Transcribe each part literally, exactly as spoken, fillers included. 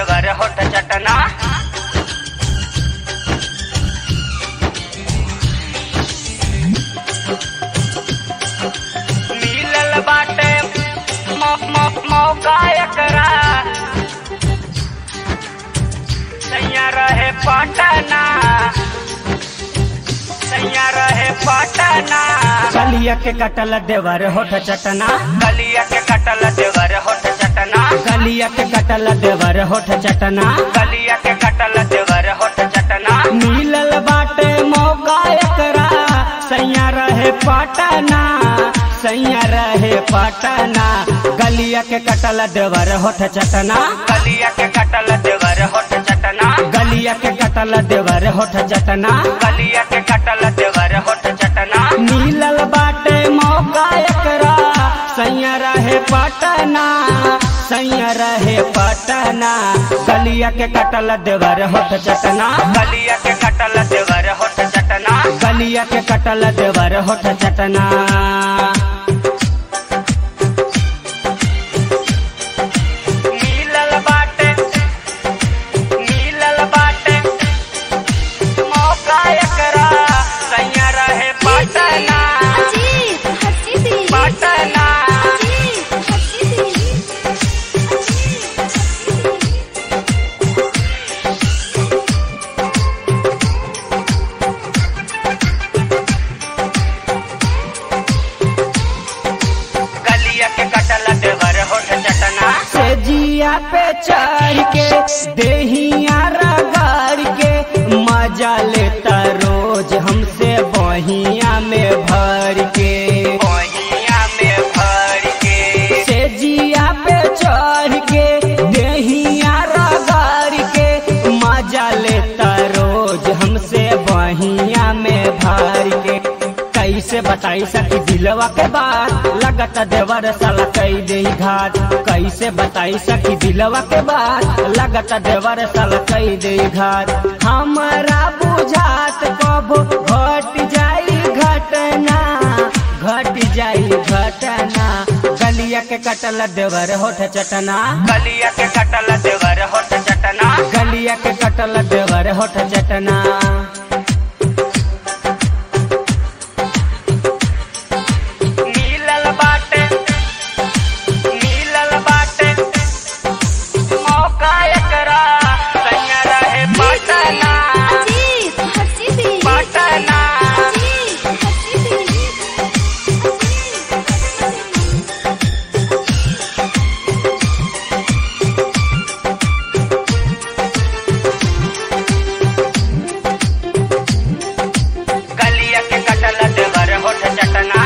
देवर होठ चटना। मिलल बाटे मौका एकरा सैया रहे पटना, सैया रहे पटना। गलिया के कटल देवर होठ चटना, गलिया के कटल देवर होठ चटना, गलिया के कटल देवर होठ चटना, गलिया के कटल देवर होठ चटना। मिलल बाटे मौका एकरा सैया रहे पटना, सैया रहे पटना। गलिया के कटल देवर होठ चटना, गलिया के कटल देवर होठ चटना, गलिया के कटल देवर होठ चटना, गलिया के कटल देवर होठ चटना। मिलल बाटे मौका एकरा सैया रहे पटना, सैया रहे पटना। गलिया के कटल देवर होठ चटना, गलिया के कटल देवर होठ चटना, गलिया के कटल देवर होठ चटना। मिलल बाटे मिलल बाटे मौका एकरा सैया रहे पटना, पटना। गलिया के कटल देवर होठ चटना। से जिया पे चढ़ के देहिया रगड़ के मजा लेता रोज हमसे बहिया में भर के, बहिया में भर के। से जिया पे चढ़ के देहिया रगड़ के मजा लेता रोज हमसे बहिया में भर के। कैसे बताई सकी दिलवा के बात लगत देवर साला कई दे घाट। कैसे बताई सकी दिलवा के बात लगत देवर साला कई दे घाट। हमारा बुझात कब घट जाई घटना, घट जाई घटना। गलिया के कटल देवर होठ चटना, गलिया के कटल देवर होठ चटना, गलिया के कटल देवर होठ चटना। मिलल बाटे मिलल बाटे मौका एकरा सैया रहे पटना, पटना। गलिया के कटल देवर होठ चटना।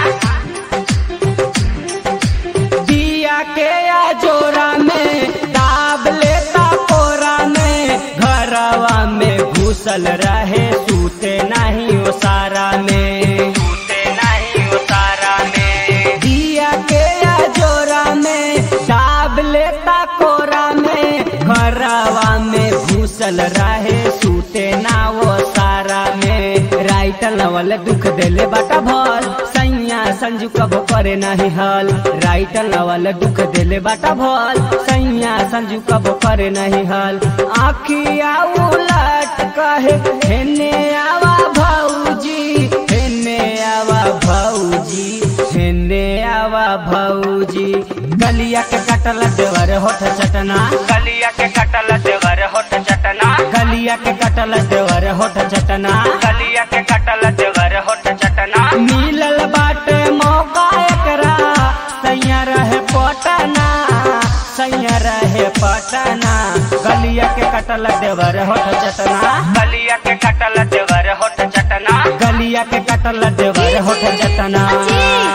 दिया के या जोरा में दाब लेता कोरा में, घरवा में घुसल रहे सूते नहीं ओसारा में, सूते नहीं उतारा में। दिया के या जोरा में दाब लेता कोरा में, घरवा में घुसल रहे सूते ना वो सारा में। राइटर नवल दुख देले बाटा भल सैया संजू कब करे नहीं हल। राइटर नवल दुख देले बाटा भल सैया संजू कब करे नहीं हल। आखिया उलट कहे हेने आवा भौजी, हेने आवा भौजी, हेने आवा भौजी। गलिया के कटल देवर होठ चटना, गलिया के कटल देवर होठ चटना, गलिया के कटल देवर होठ चटना। गलिया के कटल देवर होठ चटना। मिलल बाटे मौका एकरा सैया रहे पटना, सैया रहे पटना। गलिया के कटल देवर होठ चटना, गलिया के कटल देवर होठ चटना, गलिया के कटल देवर होठ चटना।